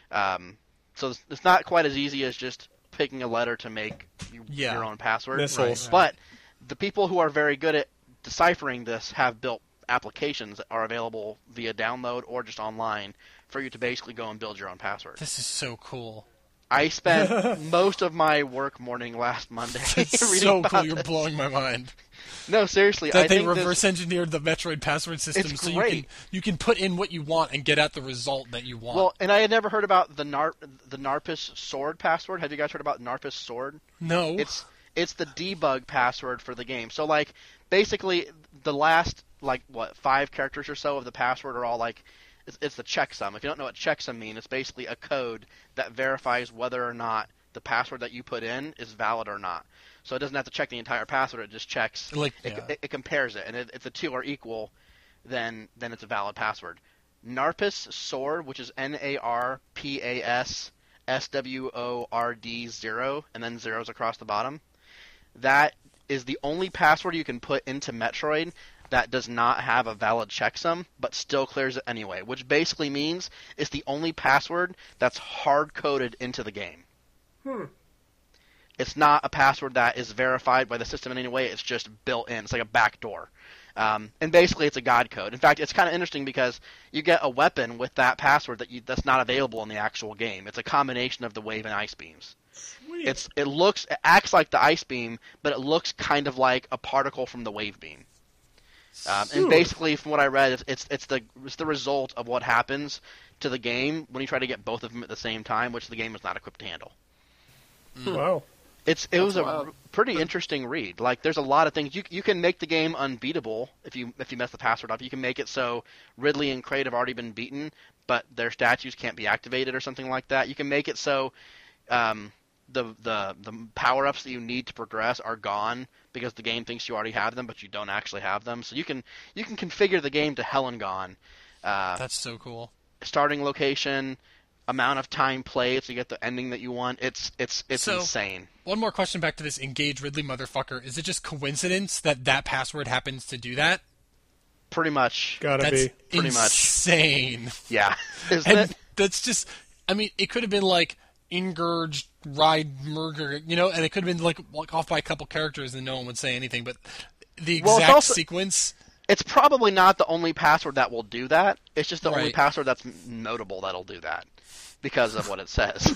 So it's not quite as easy as just picking a letter to make your own password. Missiles. But the people who are very good at deciphering this have built applications that are available via download or just online for you to basically go and build your own password. This is so cool. I spent most of my work morning last Monday reading so about cool. You're this. blowing my mind. No, seriously. That I they think reverse engineered the Metroid password system it's so great. you can put in what you want and get out the result that you want. Well, and I had never heard about the Narpus sword password. Have you guys heard about Narpus sword? No. It's the debug password for the game. So like basically the last 5 characters or so of the password are all like it's the checksum. If you don't know what checksum means, it's basically a code that verifies whether or not the password that you put in is valid or not. So it doesn't have to check the entire password; it just checks. It compares it, and if the two are equal, then it's a valid password. Narpus sword, which is NARPAS SWORD 0, and then zeros across the bottom. That is the only password you can put into Metroid that does not have a valid checksum, but still clears it anyway, which basically means it's the only password that's hard-coded into the game. It's not a password that is verified by the system in any way, it's just built in. It's like a backdoor. And basically it's a God code. In fact, it's kind of interesting because you get a weapon with that password that's not available in the actual game. It's a combination of the wave and ice beams. Sweet. It acts like the ice beam, but it looks kind of like a particle from the wave beam. And basically, from what I read, it's the result of what happens to the game when you try to get both of them at the same time, which the game is not equipped to handle. Wow. It was a pretty interesting read. Like, there's a lot of things you can make the game unbeatable if you mess the password up. You can make it so Ridley and Kraid have already been beaten, but their statues can't be activated or something like that. You can make it so the power-ups that you need to progress are gone because the game thinks you already have them, but you don't actually have them. So you can configure the game to hell and gone. That's so cool. Starting location, amount of time played to get the ending that you want. It's insane. One more question back to this Engage Ridley motherfucker. Is it just coincidence that password happens to do that? Pretty much. Gotta be. Pretty much. Insane. Yeah. Isn't it? That's just, I mean, it could have been like Ingurge, Ride, Murger, and it could have been like off by a couple characters and no one would say anything, but the exact sequence. It's probably not the only password that will do that. It's just the only password that's notable that'll do that because of what it says.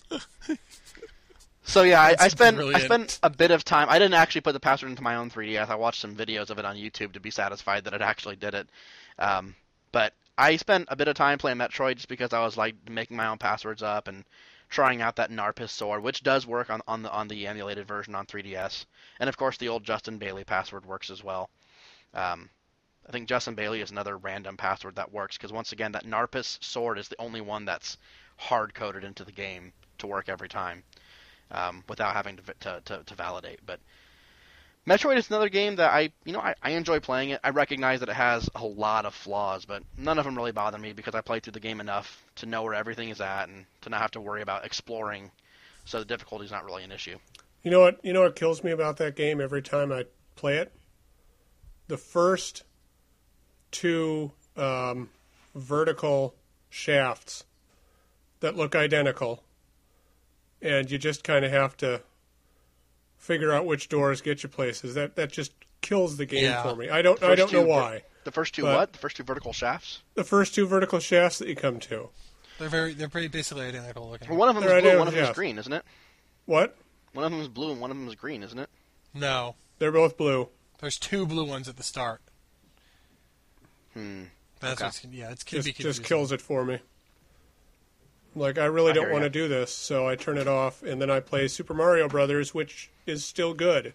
So yeah, I spent a bit of time. I didn't actually put the password into my own 3DS. I watched some videos of it on YouTube to be satisfied that it actually did it. But I spent a bit of time playing Metroid just because I was like making my own passwords up and trying out that Narpus sword, which does work on the emulated version on 3DS. And of course, the old Justin Bailey password works as well. I think Justin Bailey is another random password that works because once again, that Narpus sword is the only one that's hard coded into the game to work every time. Without having to validate. But Metroid is another game that I enjoy playing it. I recognize that it has a lot of flaws, but none of them really bother me because I played through the game enough to know where everything is at and to not have to worry about exploring. So the difficulty is not really an issue. You know what kills me about that game every time I play it? The first 2 vertical shafts that look identical. And you just kind of have to figure out which doors get you places. That just kills the game for me. I don't know why. The first two But- what? The first two vertical shafts? The first two vertical shafts that you come to. They're pretty basically identical looking. Well, one of them They're is blue, identical one of them is shafts. green, isn't it? What? One of them is blue and one of them is green, isn't it? No, They're both blue. there's two blue ones at the start. That's Okay. it's can be Just kills it for me. Like, I really don't want to do this, so I turn it off, and then I play Super Mario Brothers, which is still good.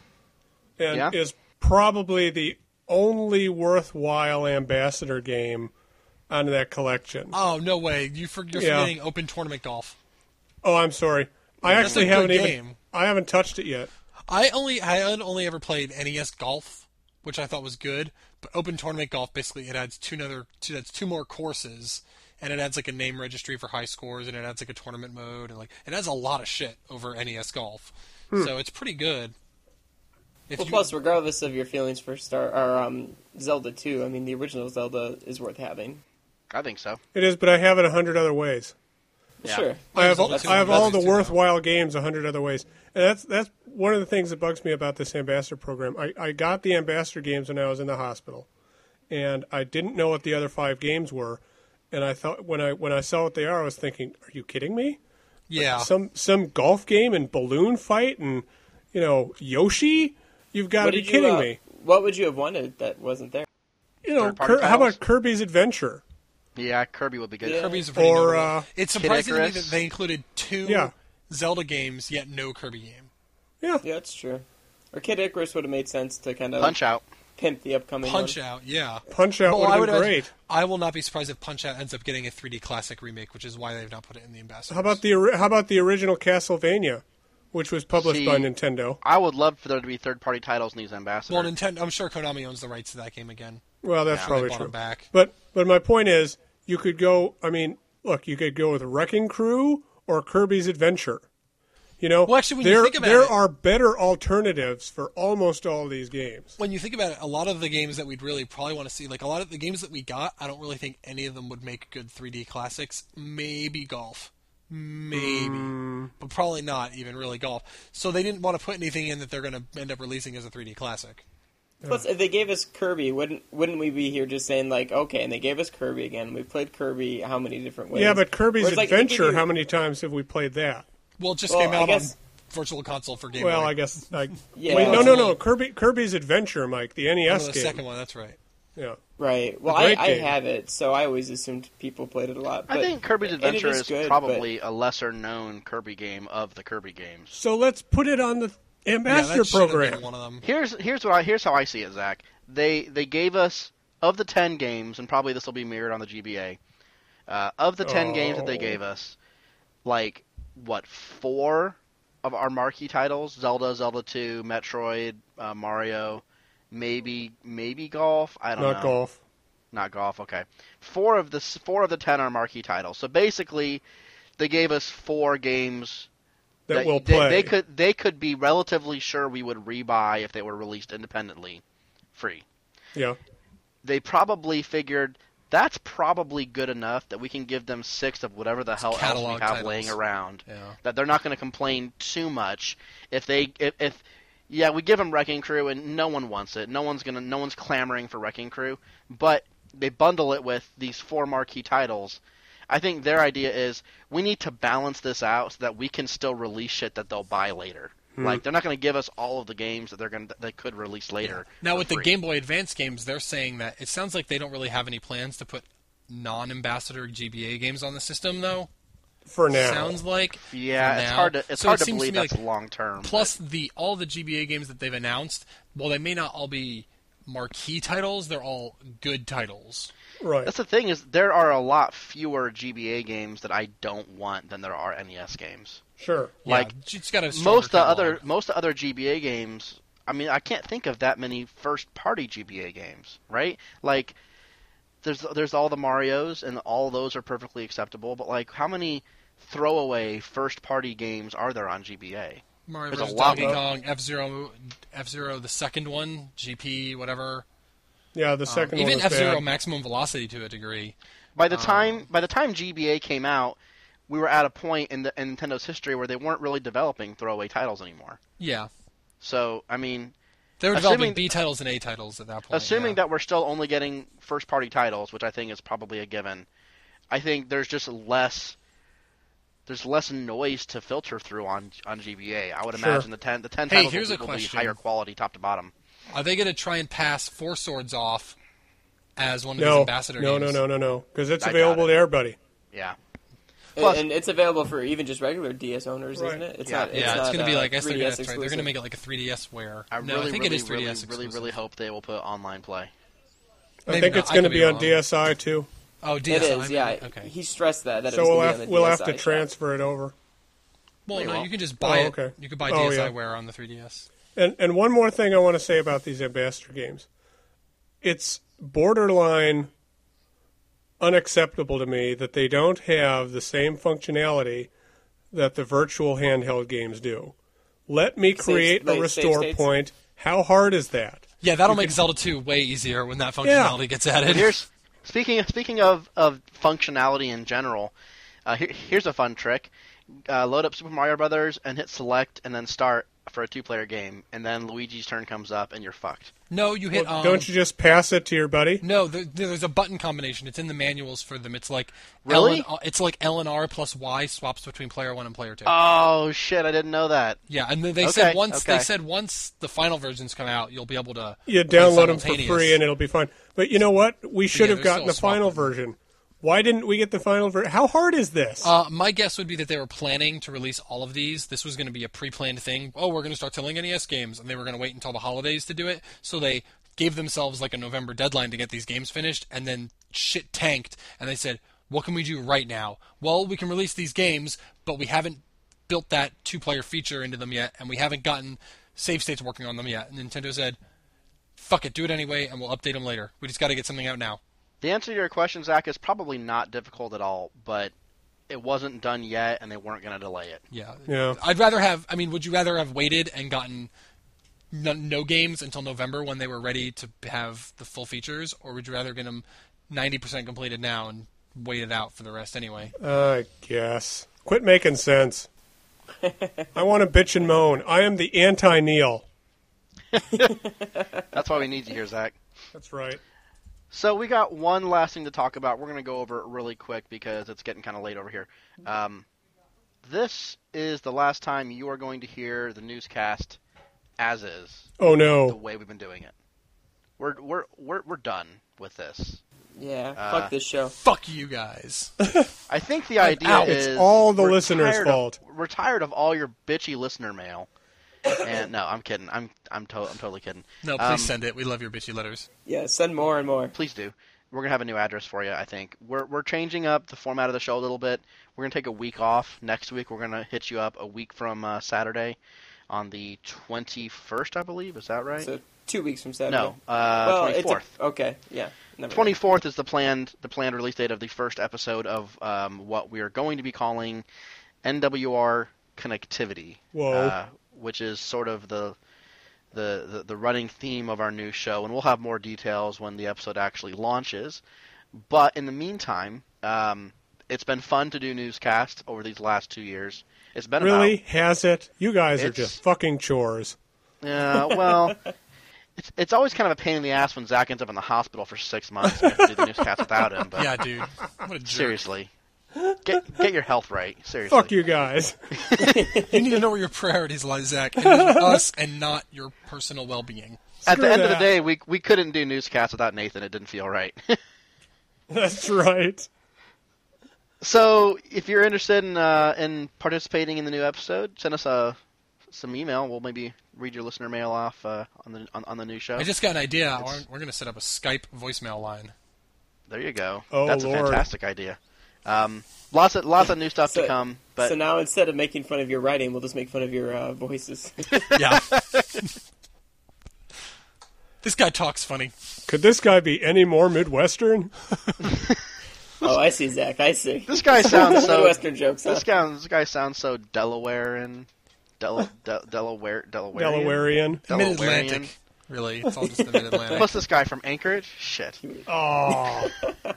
And is probably the only worthwhile Ambassador game out of that collection. Oh no way! You're forgetting Open Tournament Golf. Oh, I'm sorry. I That's actually a good haven't game. I haven't touched it yet. I had only ever played NES Golf, which I thought was good. But Open Tournament Golf, basically, it adds two more courses, and it adds like a name registry for high scores, and it adds like a tournament mode, and like it adds a lot of shit over NES Golf. So it's pretty good. Plus, regardless of your feelings for Zelda 2, I mean, the original Zelda is worth having. I think so. It is, but I have it 100 other ways. Yeah. Sure. I have all the too, worthwhile games 100 other ways. And that's one of the things that bugs me about this Ambassador program. I got the Ambassador games when I was in the hospital, and I didn't know what the other 5 games were. And I thought when I saw what they are, I was thinking, "Are you kidding me? Yeah. Some golf game and balloon fight and Yoshi? You've got to be kidding me!" What would you have wanted that wasn't there? Third-party How about titles? Kirby's Adventure? Yeah, Kirby would be good. Yeah. Kirby's a pretty Or, notable. It's surprising to me Icarus. that they included 2 Yeah. Zelda games, yet no Kirby game. Yeah, Yeah, that's true. Or Kid Icarus would have made sense to kind of Punch Out. pimp the upcoming Punch one. Out, yeah. Punch Out Well, would I have would been imagine- great. I will not be surprised if Punch Out ends up getting a 3D Classic remake, which is why they've not put it in the Ambassadors. How about the original Castlevania, which was published by Nintendo? I would love for there to be third-party titles in these ambassadors. Well, Nintendo. I'm sure Konami owns the rights to that game again. Well, that's Yeah, probably They bought true. them back. But my point is, you could go. I mean, look, you could go with Wrecking Crew or Kirby's Adventure. Well, actually, when you think about there it- are better alternatives for almost all these games. When you think about it, a lot of the games that we'd really probably want to see, like a lot of the games that we got, I don't really think any of them would make good 3D classics. Maybe golf. Maybe. But probably not even really golf. So they didn't want to put anything in that they're going to end up releasing as a 3D classic. Plus, if they gave us Kirby, wouldn't we be here just saying like, okay, and they gave us Kirby again? We played Kirby how many different ways? Yeah, but Kirby's Whereas, like, if they Adventure, give you- how many times have we played that? Well, it just Well, came I out guess- on Virtual Console for Game Well, Boy. I guess. Yeah, Wait, that's no. Kirby's Adventure, Mike, the Oh, NES the game. second one, that's right. Yeah. Right. Well, A great I game. have it, so I always assumed people played it a lot. But, I think Kirby's and it Adventure is good, probably a lesser-known Kirby game of the Kirby games. So let's put it on the Yeah, Ambassador that should have been program. one of them. Here's how I see it, Zach. They gave us, of the 10 games, and probably this will be mirrored on the GBA. Of the 10 games that they gave us, like 4 of our marquee titles: Zelda, Zelda 2, Metroid, Mario, maybe golf. I don't know. Not golf. Not golf. Okay, 4 of the 10 are marquee titles. So basically, they gave us 4 games That we'll play. They could be relatively sure we would rebuy if they were released independently, free. Yeah. They probably figured that's probably good enough that we can give them 6 of whatever the hell else we catalog have titles. laying around. Yeah. That they're not going to complain too much if we give them Wrecking Crew and no one wants it. No one's clamoring for Wrecking Crew, but they bundle it with these 4 marquee titles. I think their idea is we need to balance this out so that we can still release shit that they'll buy later. Like they're not going to give us all of the games that they could release later. Now, with the free. Game Boy Advance games, they're saying that it sounds like they don't really have any plans to put non-ambassador GBA games on the system, though. For now. Sounds like. Yeah, for it's now. hard to So it seems believe me that's like- long term. Plus, all the GBA games that they've announced, while they may not all be marquee titles, they're all good titles. Right. That's the thing is there are a lot fewer GBA games that I don't want than there are NES games. Sure. Like, yeah, it's got a Most of the catalog. other GBA games, I mean, I can't think of that many first-party GBA games, right? Like, there's all the Marios, and all those are perfectly acceptable. But like, how many throwaway first-party games are there on GBA? Mario There's vs. a lot Donkey of- Kong, F-Zero, the second one, GP, whatever. Yeah, the second one Even was F-Zero bad. Maximum Velocity to a degree. By the time GBA came out, we were at a point in Nintendo's history where they weren't really developing throwaway titles anymore. Yeah. So, I mean, They were developing B titles and A titles at that point. Assuming that we're still only getting first-party titles, which I think is probably a given, I think there's just less noise to filter through on GBA. I would imagine the 10 titles will be higher quality top to bottom. Are they going to try and pass Four Swords off as one of these ambassador games? No, because it's available to everybody. Yeah. Plus, and it's available for even just regular DS owners, isn't it? It's not going to be like, I guess they're going to make it like a 3DSware. I think it is 3DS exclusive. Really hope they will put online play. I think it's going to be on DSi too. Oh, DSi. It is, yeah. Okay. He stressed that. So we'll have to transfer it over. Well, no, you can just buy it. Okay. You can buy DSiWare on the 3DS. And one more thing I want to say about these ambassador games. It's borderline unacceptable to me that they don't have the same functionality that the virtual handheld games do. Let me create a restore point. How hard is that? Yeah, that'll make Zelda 2 way easier when that functionality gets added. Speaking of functionality in general, here's a fun trick. Load up Super Mario Brothers and hit select and then start for a 2-player game, and then Luigi's turn comes up and you're fucked. No, you hit. Don't you just pass it to your buddy? No, there's a button combination. It's in the manuals for them. It's like really? It's like L and R plus Y swaps between player 1 and player 2. Oh shit! I didn't know that. Yeah, and they said once the final versions come out, you'll be able to download them for free and it'll be fine. But you know what? We should have gotten the final version. Why didn't we get the final version? How hard is this? My guess would be that they were planning to release all of these. This was going to be a pre-planned thing. Oh, we're going to start selling NES games, and they were going to wait until the holidays to do it. So they gave themselves like a November deadline to get these games finished, and then shit tanked, and they said, what can we do right now? Well, we can release these games, but we haven't built that 2-player feature into them yet, and we haven't gotten save states working on them yet. And Nintendo said, fuck it, do it anyway, and we'll update them later. We just got to get something out now. The answer to your question, Zach, is probably not difficult at all, but it wasn't done yet, and they weren't going to delay it. Yeah. I'd rather have. I mean, would you rather have waited and gotten no games until November when they were ready to have the full features, or would you rather get them 90% completed now and wait it out for the rest anyway? I guess. Quit making sense. I want to bitch and moan. I am the anti-Neil. That's why we need you here, Zach. That's right. So we got one last thing to talk about. We're going to go over it really quick because it's getting kind of late over here. This is the last time you are going to hear the newscast as is. Oh no! The way we've been doing it. We're done with this. Yeah, fuck this show. Fuck you guys. I think the idea is it's all the listeners' fault. We're tired of all your bitchy listener mail. And no, I'm kidding. I'm totally kidding. No, please send it. We love your bitchy letters. Yeah, send more and more. Please do. We're gonna have a new address for you. I think we're changing up the format of the show a little bit. We're gonna take a week off next week. We're gonna hit you up a week from Saturday, on the 21st, I believe. Is that right? So 2 weeks from Saturday. No, 24th. Okay, yeah. 24th is the planned release date of the first episode of what we are going to be calling NWR Connectivity. Whoa. Which is sort of the running theme of our new show, and we'll have more details when the episode actually launches. But in the meantime, it's been fun to do newscast over these last 2 years. It's been has it? You guys are just fucking chores. Yeah, well, it's always kind of a pain in the ass when Zach ends up in the hospital for 6 months and we have to do the newscast without him. But yeah, dude. What a jerk. Seriously. Get your health right. Seriously. Fuck you guys. You need to know where your priorities lie, Zach. It is us and not your personal well-being. At the end of the day, we couldn't do newscasts without Nathan. It didn't feel right. That's right. So, if you're interested in participating in the new episode, send us some email. We'll maybe read your listener mail off on the new show. I just got an idea. We're going to set up a Skype voicemail line. There you go. Oh, that's Lord. A fantastic idea. Lots of new stuff to come. But so now instead of making fun of your writing, we'll just make fun of your voices. Yeah. This guy talks funny. Could this guy be any more Midwestern? Oh, I see, Zach. I see. This guy sounds so Midwestern jokes. This guy sounds so Delawarean. Delawarean. Mid-Atlantic. Really, it's all just the Mid-Atlantic. What's this guy from Anchorage? Shit. Oh.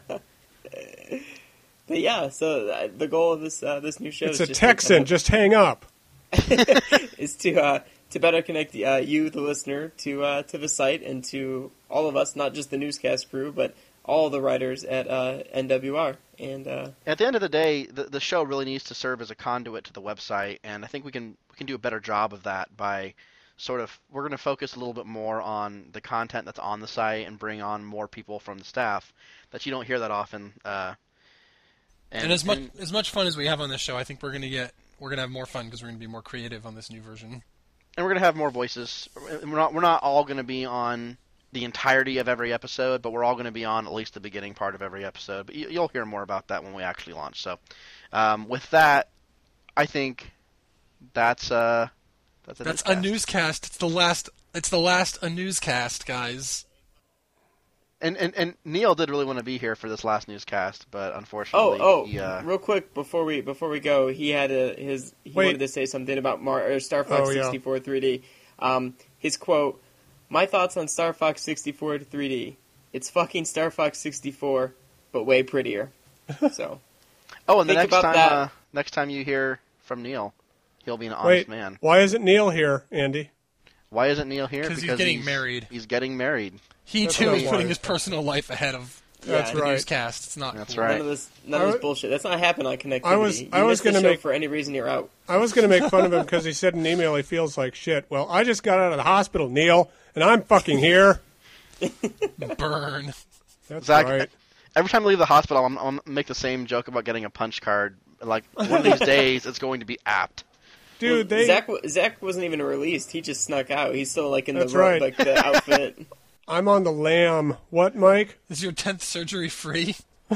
But yeah, so the goal of this new show it's is a Texan. Just hang up. is to to better connect you, the listener, to the site and to all of us, not just the newscast crew, but all the writers at NWR. And at the end of the day, the show really needs to serve as a conduit to the website, and I think we can do a better job of that by we're going to focus a little bit more on the content that's on the site and bring on more people from the staff that you don't hear that often. And as much fun as we have on this show, I think we're gonna have more fun because we're gonna be more creative on this new version. And we're gonna have more voices. We're not all gonna be on the entirety of every episode, but we're all gonna be on at least the beginning part of every episode. But you'll hear more about that when we actually launch. So, with that, I think that's a newscast. It's the last a newscast, guys. And Neil did really want to be here for this last newscast, but unfortunately, real quick before we go, he had wanted to say something about Star Fox 64 3D. His quote: "My thoughts on Star Fox 64 3D. It's fucking Star Fox 64, but way prettier." So. And the next time you hear from Neil, he'll be an honest man. Why isn't Neil here, Andy? Why isn't Neil here? Because he's getting married. He's getting married. He too is putting his personal life ahead of the newscast. It's not. That's cool. right. None of this bullshit. That's not happening on Connectivity. I was going to make for any reason you're out. I was going to make fun of him because he said in an email he feels like shit. Well, I just got out of the hospital, Neil, and I'm fucking here. Burn. That's Zach, right. Every time I leave the hospital, I'm going to make the same joke about getting a punch card. Like, one of these days, it's going to be apt. Dude, Zach wasn't even released. He just snuck out. He's still like in the outfit. I'm on the lam. What, Mike? Is your 10th surgery free?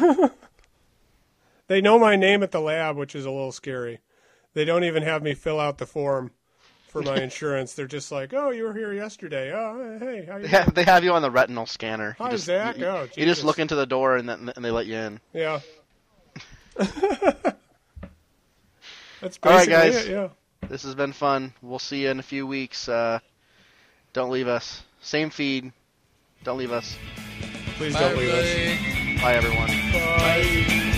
They know my name at the lab, which is a little scary. They don't even have me fill out the form for my insurance. They're just like, "Oh, you were here yesterday. Oh, hey, how you doing?" They have you on the retinal scanner. Hi, Zach. You just look into the door and they let you in. Yeah. That's basically all right, guys. it, yeah. This has been fun. We'll see you in a few weeks. Don't leave us. Same feed. Don't leave us. Please don't leave us. Bye, everyone. Bye.